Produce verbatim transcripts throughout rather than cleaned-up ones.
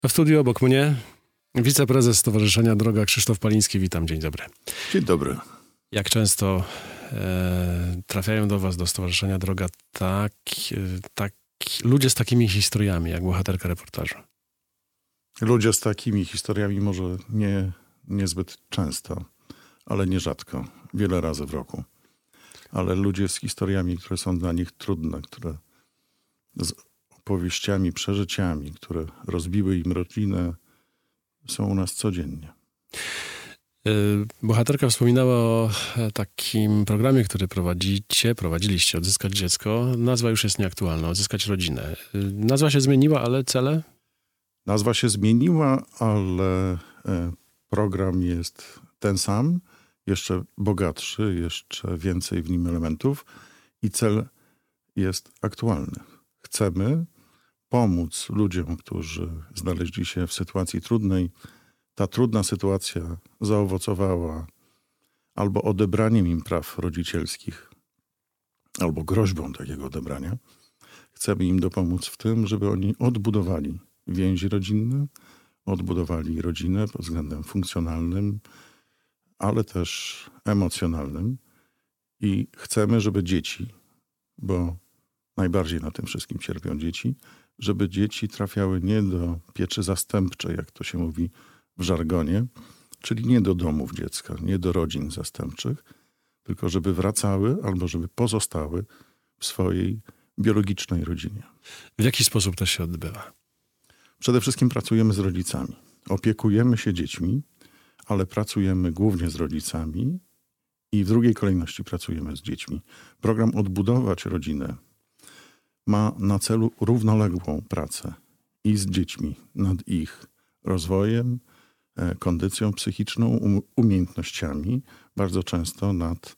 W studiu obok mnie wiceprezes Stowarzyszenia Droga Krzysztof Paliński. Witam, dzień dobry. Dzień dobry. Jak często e, trafiają do was, do Stowarzyszenia Droga, tak, e, tak, ludzie z takimi historiami, jak bohaterka reportażu? Ludzie z takimi historiami może nie niezbyt często, ale nierzadko, wiele razy w roku. Ale ludzie z historiami, które są dla nich trudne, które z opowieściami, przeżyciami, które rozbiły im rodzinę, są u nas codziennie. Bohaterka wspominała o takim programie, który prowadzicie, prowadziliście, Odzyskać Dziecko. Nazwa już jest nieaktualna, Odzyskać Rodzinę. Nazwa się zmieniła, ale cele? Nazwa się zmieniła, ale program jest ten sam, jeszcze bogatszy, jeszcze więcej w nim elementów i cel jest aktualny. Chcemy pomóc ludziom, którzy znaleźli się w sytuacji trudnej. Ta trudna sytuacja zaowocowała albo odebraniem im praw rodzicielskich, albo groźbą takiego odebrania. Chcemy im dopomóc w tym, żeby oni odbudowali więzi rodzinne, odbudowali rodzinę pod względem funkcjonalnym, ale też emocjonalnym. I chcemy, żeby dzieci, bo najbardziej na tym wszystkim cierpią dzieci, żeby dzieci trafiały nie do pieczy zastępczej, jak to się mówi w żargonie, czyli nie do domów dziecka, nie do rodzin zastępczych, tylko żeby wracały albo żeby pozostały w swojej biologicznej rodzinie. W jaki sposób to się odbywa? Przede wszystkim pracujemy z rodzicami. Opiekujemy się dziećmi, ale pracujemy głównie z rodzicami i w drugiej kolejności pracujemy z dziećmi. Program Odbudować Rodzinę ma na celu równoległą pracę i z dziećmi nad ich rozwojem, kondycją psychiczną, umiejętnościami, bardzo często nad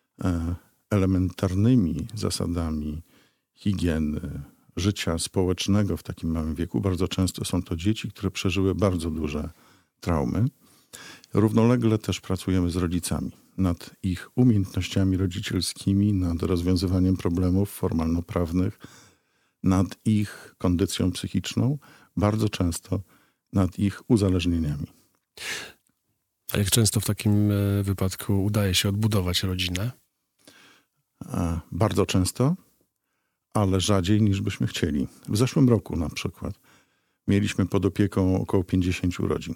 elementarnymi zasadami higieny, życia społecznego w takim małym wieku. Bardzo często są to dzieci, które przeżyły bardzo duże traumy. Równolegle też pracujemy z rodzicami nad ich umiejętnościami rodzicielskimi, nad rozwiązywaniem problemów formalno-prawnych, nad ich kondycją psychiczną, bardzo często nad ich uzależnieniami. A jak często w takim wypadku udaje się odbudować rodzinę? Bardzo często, ale rzadziej niż byśmy chcieli. W zeszłym roku na przykład mieliśmy pod opieką około pięćdziesięciu rodzin.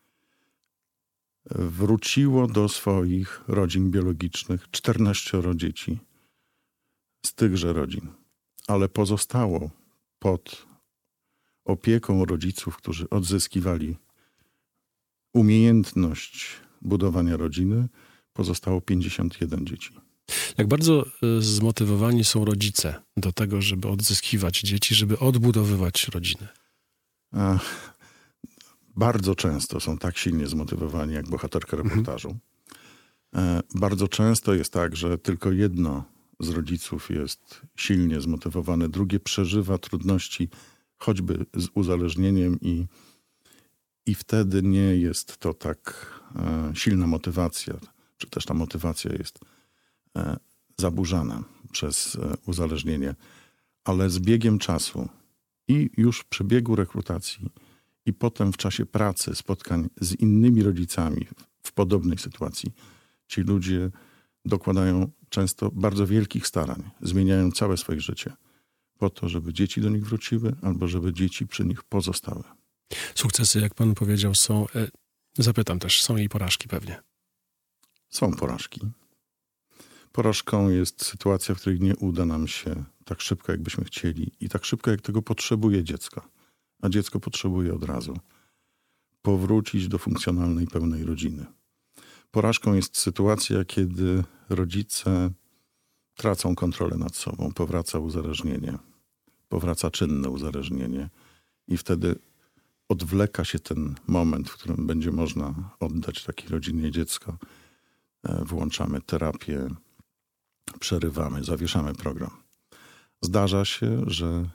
Wróciło do swoich rodzin biologicznych czternaścioro dzieci z tychże rodzin, ale pozostało pod opieką rodziców, którzy odzyskiwali umiejętność budowania rodziny, pozostało pięćdziesiąt jeden dzieci. Jak bardzo zmotywowani są rodzice do tego, żeby odzyskiwać dzieci, żeby odbudowywać rodzinę? Ach, bardzo często są tak silnie zmotywowani jak bohaterka reportażu. Mhm. Bardzo często jest tak, że tylko jedno z rodziców jest silnie zmotywowane, drugie przeżywa trudności choćby z uzależnieniem i, i wtedy nie jest to tak e, silna motywacja, czy też ta motywacja jest e, zaburzana przez e, uzależnienie. Ale z biegiem czasu i już w przebiegu rekrutacji i potem w czasie pracy, spotkań z innymi rodzicami w podobnej sytuacji, ci ludzie dokładają często bardzo wielkich starań, zmieniają całe swoje życie po to, żeby dzieci do nich wróciły albo żeby dzieci przy nich pozostały. Sukcesy, jak pan powiedział, są, zapytam też, są i porażki pewnie. Są porażki. Porażką jest sytuacja, w której nie uda nam się tak szybko, jakbyśmy chcieli i tak szybko, jak tego potrzebuje dziecko. A dziecko potrzebuje od razu powrócić do funkcjonalnej, pełnej rodziny. Porażką jest sytuacja, kiedy rodzice tracą kontrolę nad sobą, powraca uzależnienie, powraca czynne uzależnienie i wtedy odwleka się ten moment, w którym będzie można oddać takiej rodzinie dziecko. Włączamy terapię, przerywamy, zawieszamy program. Zdarza się, że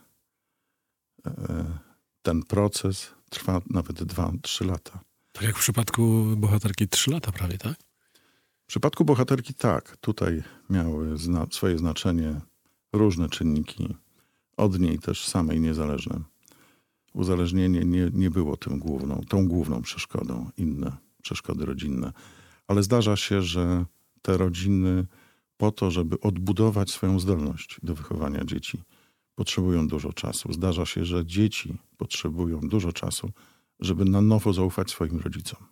ten proces trwa nawet dwa trzy lata. Tak jak w przypadku bohaterki trzy lata prawie, tak? W przypadku bohaterki tak. Tutaj miały zna- swoje znaczenie różne czynniki, od niej też samej niezależne. uzależnienie nie, nie było tym główną, tą główną przeszkodą, inne przeszkody rodzinne. Ale zdarza się, że te rodziny po to, żeby odbudować swoją zdolność do wychowania dzieci, potrzebują dużo czasu. Zdarza się, że dzieci potrzebują dużo czasu, żeby na nowo zaufać swoim rodzicom.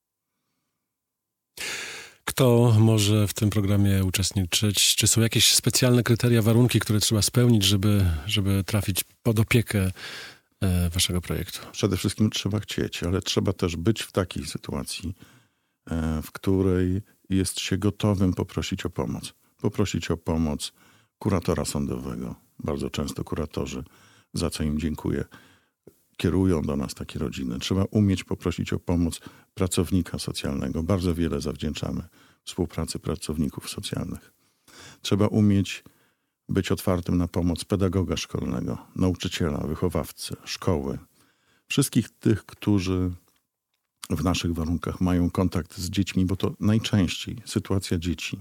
Kto może w tym programie uczestniczyć? Czy są jakieś specjalne kryteria, warunki, które trzeba spełnić, żeby, żeby trafić pod opiekę e, waszego projektu? Przede wszystkim trzeba chcieć, ale trzeba też być w takiej sytuacji, e, w której jest się gotowym poprosić o pomoc. Poprosić o pomoc kuratora sądowego. Bardzo często kuratorzy, za co im dziękuję, kierują do nas takie rodziny. Trzeba umieć poprosić o pomoc pracownika socjalnego. Bardzo wiele zawdzięczamy współpracy pracowników socjalnych. Trzeba umieć być otwartym na pomoc pedagoga szkolnego, nauczyciela, wychowawcy, szkoły. Wszystkich tych, którzy w naszych warunkach mają kontakt z dziećmi, bo to najczęściej sytuacja dzieci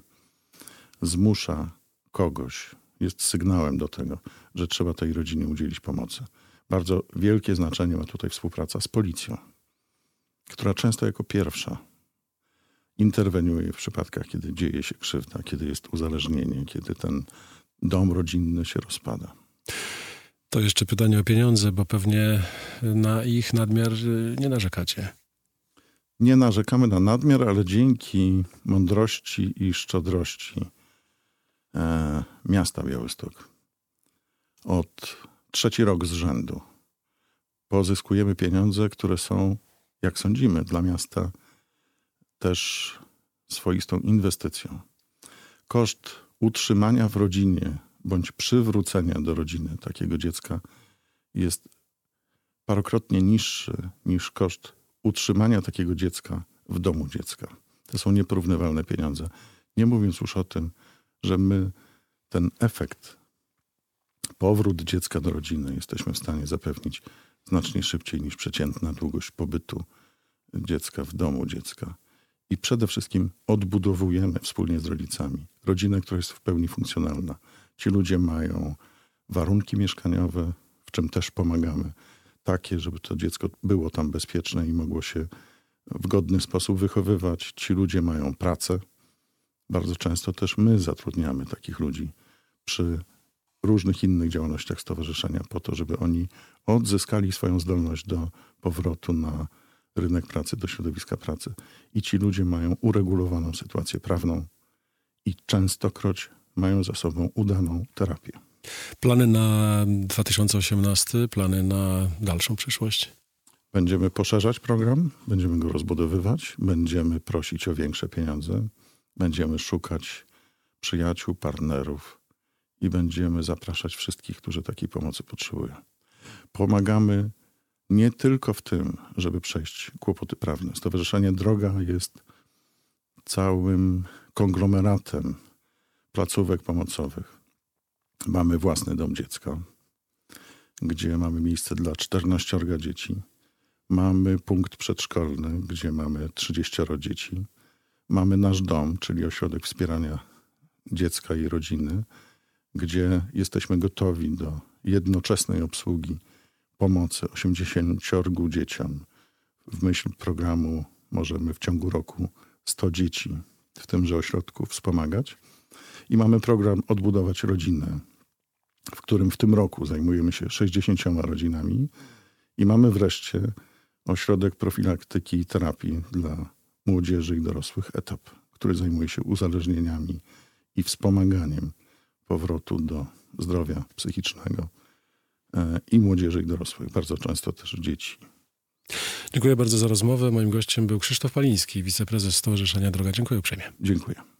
zmusza kogoś, jest sygnałem do tego, że trzeba tej rodzinie udzielić pomocy. Bardzo wielkie znaczenie ma tutaj współpraca z policją, która często jako pierwsza interweniuje w przypadkach, kiedy dzieje się krzywda, kiedy jest uzależnienie, kiedy ten dom rodzinny się rozpada. To jeszcze pytanie o pieniądze, bo pewnie na ich nadmiar nie narzekacie. Nie narzekamy na nadmiar, ale dzięki mądrości i szczodrości e, miasta Białystok od trzeci rok z rzędu pozyskujemy pieniądze, które są, jak sądzimy, dla miasta też swoistą inwestycją. Koszt utrzymania w rodzinie bądź przywrócenia do rodziny takiego dziecka jest parokrotnie niższy niż koszt utrzymania takiego dziecka w domu dziecka. To są nieporównywalne pieniądze. Nie mówiąc już o tym, że my ten efekt, powrót dziecka do rodziny jesteśmy w stanie zapewnić znacznie szybciej niż przeciętna długość pobytu dziecka w domu dziecka. I przede wszystkim odbudowujemy wspólnie z rodzicami rodzinę, która jest w pełni funkcjonalna. Ci ludzie mają warunki mieszkaniowe, w czym też pomagamy, takie, żeby to dziecko było tam bezpieczne i mogło się w godny sposób wychowywać. Ci ludzie mają pracę. Bardzo często też my zatrudniamy takich ludzi przy różnych innych działalnościach stowarzyszenia po to, żeby oni odzyskali swoją zdolność do powrotu na rynek pracy, do środowiska pracy. I ci ludzie mają uregulowaną sytuację prawną i częstokroć mają za sobą udaną terapię. Plany na dwa tysiące osiemnasty, plany na dalszą przyszłość? Będziemy poszerzać program, będziemy go rozbudowywać, będziemy prosić o większe pieniądze, będziemy szukać przyjaciół, partnerów i będziemy zapraszać wszystkich, którzy takiej pomocy potrzebują. Pomagamy nie tylko w tym, żeby przejść kłopoty prawne. Stowarzyszenie Droga jest całym konglomeratem placówek pomocowych. Mamy własny dom dziecka, gdzie mamy miejsce dla czternaściorga dzieci. Mamy punkt przedszkolny, gdzie mamy trzydzieścioro dzieci. Mamy nasz dom, czyli ośrodek wspierania dziecka i rodziny, gdzie jesteśmy gotowi do jednoczesnej obsługi pomocy osiemdziesięciorgu dzieciom. W myśl programu możemy w ciągu roku sto dzieci w tymże ośrodku wspomagać. I mamy program Odbudować rodzinę, w którym w tym roku zajmujemy się sześćdziesięcioma rodzinami. I mamy wreszcie ośrodek profilaktyki i terapii dla młodzieży i dorosłych etap, który zajmuje się uzależnieniami i wspomaganiem powrotu do zdrowia psychicznego i młodzieży i dorosłych, bardzo często też dzieci. Dziękuję bardzo za rozmowę. Moim gościem był Krzysztof Paliński, wiceprezes Stowarzyszenia Droga. Dziękuję uprzejmie. Dziękuję.